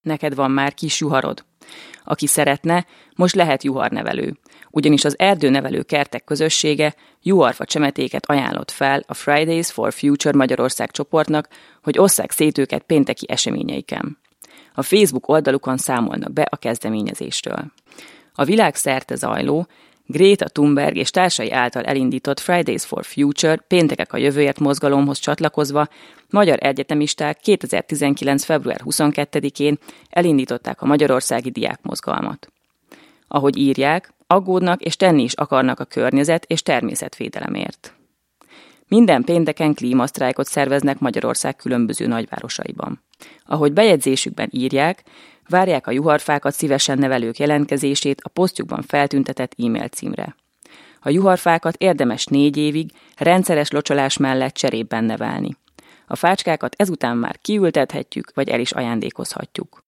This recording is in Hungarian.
Neked van már kis juharod. Aki szeretne, most lehet juharnevelő, ugyanis az erdőnevelő kertek közössége juharfa csemetéket ajánlott fel a Fridays for Future Magyarország csoportnak, hogy osszák szét őket pénteki eseményeiken. A Facebook oldalukon számolnak be a kezdeményezéstől. A világszerte zajló, Greta Thunberg és társai által elindított Fridays for Future péntekek a jövőért mozgalomhoz csatlakozva magyar egyetemisták 2019. február 22-én elindították a magyarországi diákmozgalmat. Ahogy írják, aggódnak és tenni is akarnak a környezet és természetvédelemért. Minden pénteken klímasztrájkot szerveznek Magyarország különböző nagyvárosaiban. Ahogy bejegyzésükben írják, várják a juharfákat szívesen nevelők jelentkezését a posztjukban feltüntetett e-mail címre. A juharfákat érdemes 4 évig rendszeres locsolás mellett cserében nevelni. A fácskákat ezután már kiültethetjük, vagy el is ajándékozhatjuk.